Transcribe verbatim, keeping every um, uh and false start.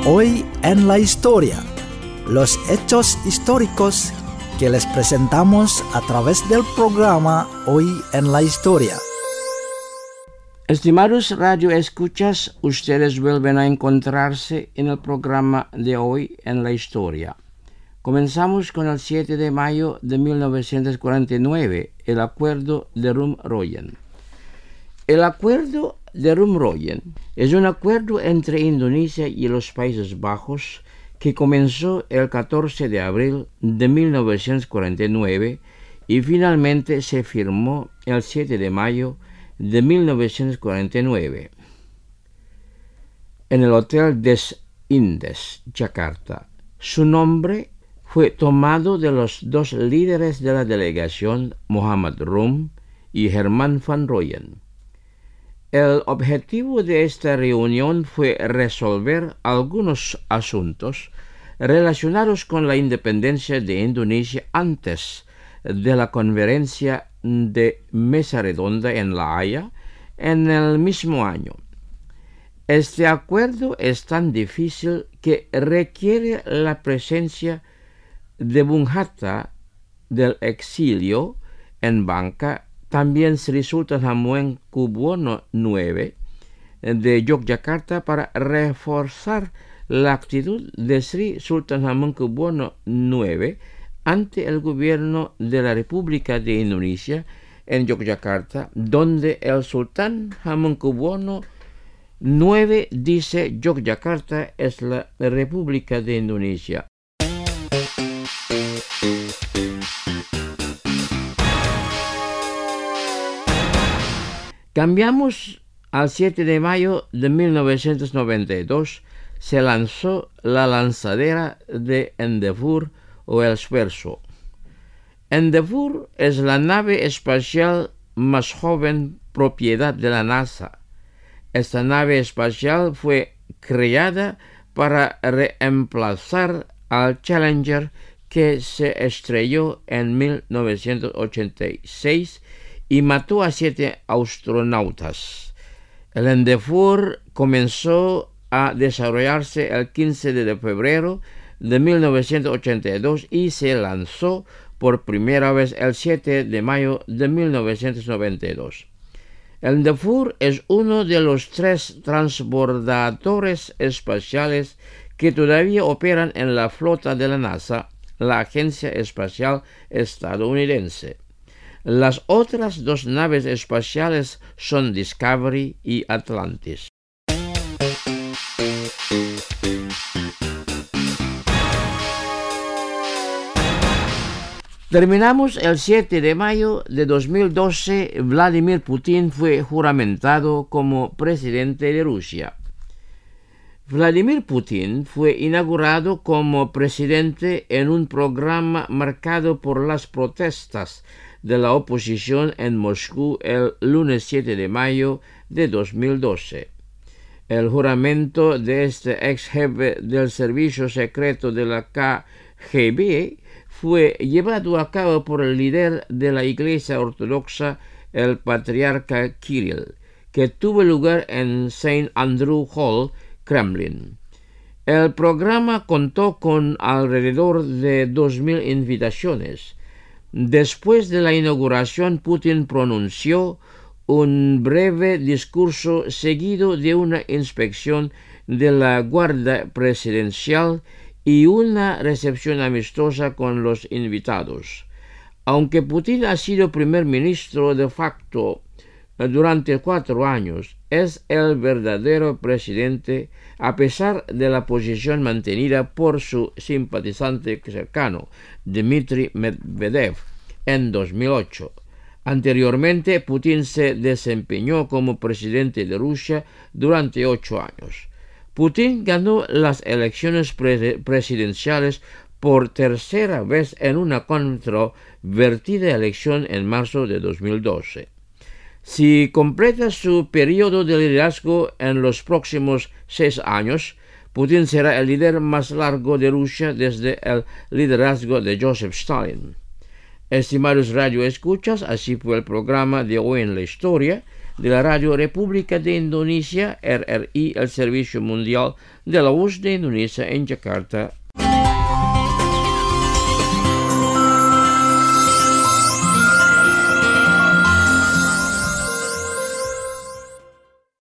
Hoy en la historia, los hechos históricos que les presentamos a través del programa Hoy en la historia. Estimados radioescuchas, ustedes vuelven a encontrarse en el programa de Hoy en la historia. Comenzamos con el siete de mayo de mil novecientos cuarenta y nueve, el Acuerdo de Rum-Royen. El Acuerdo de Rum-Royen es un acuerdo entre Indonesia y los Países Bajos que comenzó el catorce de abril de mil novecientos cuarenta y nueve y finalmente se firmó el siete de mayo de mil novecientos cuarenta y nueve en el Hotel des Indes, Yakarta. Su nombre fue tomado de los dos líderes de la delegación, Muhammad Rum y Herman van Royen. El objetivo de esta reunión fue resolver algunos asuntos relacionados con la independencia de Indonesia antes de la conferencia de Mesa Redonda en La Haya en el mismo año. Este acuerdo es tan difícil que requiere la presencia de Bung Hatta del exilio en Bangka, también Sri Sultan Hamengkubuwono noveno de Yogyakarta para reforzar la actitud de Sri Sultan Hamengkubuwono noveno ante el gobierno de la República de Indonesia en Yogyakarta, donde el sultán Hamengkubuwono noveno dice Yogyakarta es la República de Indonesia. Cambiamos al siete de mayo de mil novecientos noventa y dos, se lanzó la lanzadera de Endeavour o el Esfuerzo. Endeavour es la nave espacial más joven propiedad de la NASA. Esta nave espacial fue creada para reemplazar al Challenger que se estrelló en mil novecientos ochenta y seis y mató a siete astronautas. El Endeavour comenzó a desarrollarse el quince de febrero de mil novecientos ochenta y dos y se lanzó por primera vez el siete de mayo de mil novecientos noventa y dos. El Endeavour es uno de los tres transbordadores espaciales que todavía operan en la flota de la NASA, la Agencia Espacial Estadounidense. Las otras dos naves espaciales son Discovery y Atlantis. Terminamos el siete de mayo de dos mil doce. Vladimir Putin fue juramentado como presidente de Rusia. Vladimir Putin fue inaugurado como presidente en un programa marcado por las protestas de la oposición en Moscú el lunes siete de mayo de dos mil doce. El juramento de este ex jefe del servicio secreto de la K G B fue llevado a cabo por el líder de la Iglesia Ortodoxa, el patriarca Kirill, que tuvo lugar en Saint Andrew Hall, Kremlin. El programa contó con alrededor de dos mil invitaciones. Después de la inauguración, Putin pronunció un breve discurso seguido de una inspección de la Guardia Presidencial y una recepción amistosa con los invitados. Aunque Putin ha sido primer ministro de facto durante cuatro años, es el verdadero presidente a pesar de la posición mantenida por su simpatizante cercano, Dmitry Medvedev, en dos mil ocho. Anteriormente, Putin se desempeñó como presidente de Rusia durante ocho años. Putin ganó las elecciones pre- presidenciales por tercera vez en una controvertida elección en marzo de dos mil doce. Si completa su periodo de liderazgo en los próximos seis años, Putin será el líder más largo de Rusia desde el liderazgo de Joseph Stalin. Estimados radioescuchas, así fue el programa de Hoy en la Historia. de la Radio República de Indonesia, R R I, el Servicio Mundial de la Voz de Indonesia en Jakarta,